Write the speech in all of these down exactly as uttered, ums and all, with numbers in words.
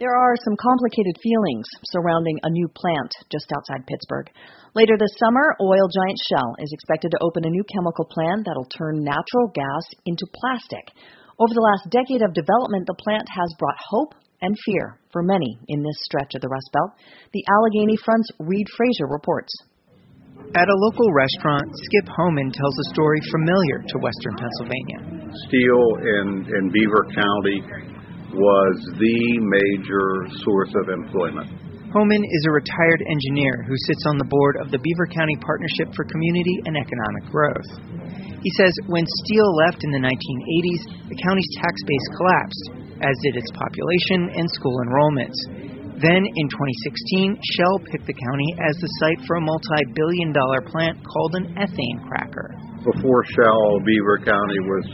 There are some complicated feelings surrounding a new plant just outside Pittsburgh. Later this summer, oil giant Shell is expected to open a new chemical plant that'll turn natural gas into plastic. Over the last decade of development, the plant has brought hope and fear for many in this stretch of the Rust Belt. The Allegheny Front's Reid Frazier reports. At a local restaurant, Skip Homan tells a story familiar to Western Pennsylvania. Steel in, in Beaver County was the major source of employment. Homan is a retired engineer who sits on the board of the Beaver County Partnership for Community and Economic Growth. He says when steel left in the nineteen eighties, the county's tax base collapsed, as did its population and school enrollments. Then, in twenty sixteen, Shell picked the county as the site for a multi-billion dollar plant called an ethane cracker. Before Shell, Beaver County was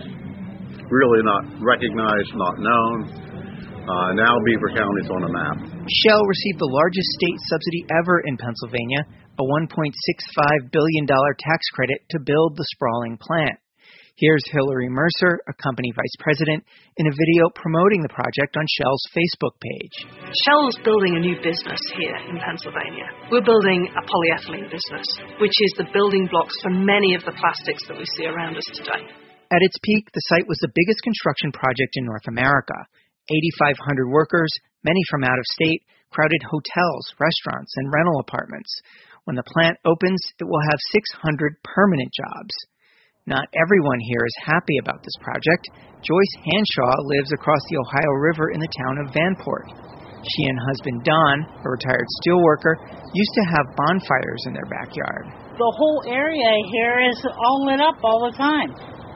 really not recognized, not known. Uh, now Beaver County's on a map. Shell received the largest state subsidy ever in Pennsylvania, a one point six five billion dollars tax credit to build the sprawling plant. Here's Hillary Mercer, a company vice president, in a video promoting the project on Shell's Facebook page. Shell's building a new business here in Pennsylvania. We're building a polyethylene business, which is the building blocks for many of the plastics that we see around us today. At its peak, the site was the biggest construction project in North America. eighty-five hundred workers, many from out of state, crowded hotels, restaurants, and rental apartments. When the plant opens, it will have six hundred permanent jobs. Not everyone here is happy about this project. Joyce Hanshaw lives across the Ohio River in the town of Vanport. She and husband Don, a retired steelworker, used to have bonfires in their backyard. The whole area here is all lit up all the time.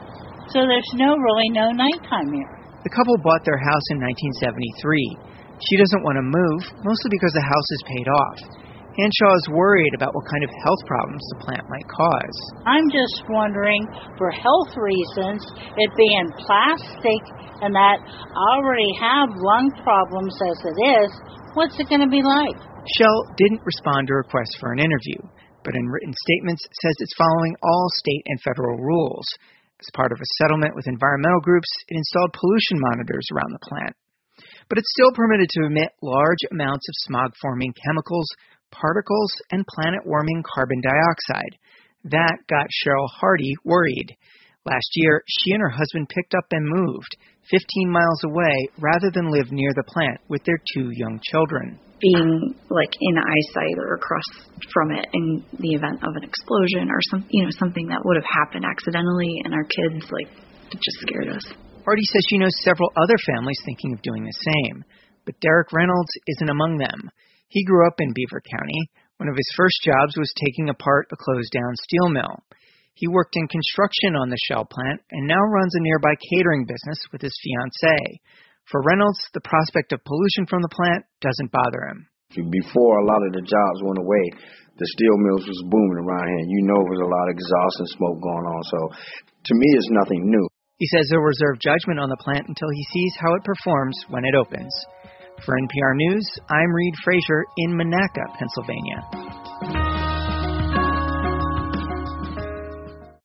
So there's no really no nighttime here. The couple bought their house in nineteen seventy-three. She doesn't want to move, mostly because the house is paid off. Hanshaw is worried about what kind of health problems the plant might cause. I'm just wondering, for health reasons, it being plastic and that I already have lung problems as it is, what's it going to be like? Shell didn't respond to requests for an interview, but in written statements says it's following all state and federal rules. As part of a settlement with environmental groups, it installed pollution monitors around the plant. But it's still permitted to emit large amounts of smog-forming chemicals, particles, and planet-warming carbon dioxide. That got Cheryl Hardy worried. Last year, she and her husband picked up and moved fifteen miles away rather than live near the plant with their two young children. Being like in eyesight or across from it in the event of an explosion or some, you know, something that would have happened accidentally, and our kids, like, it just scared us. Hardy says she knows several other families thinking of doing the same, but Derek Reynolds isn't among them. He grew up in Beaver County. One of his first jobs was taking apart a closed-down steel mill. He worked in construction on the Shell plant and now runs a nearby catering business with his fiancée. For Reynolds, the prospect of pollution from the plant doesn't bother him. Before a lot of the jobs went away, the steel mills was booming around here. You know there was a lot of exhaust and smoke going on. So to me, it's nothing new. He says he'll reserve judgment on the plant until he sees how it performs when it opens. For N P R News, I'm Reid Frazier in Monaca, Pennsylvania.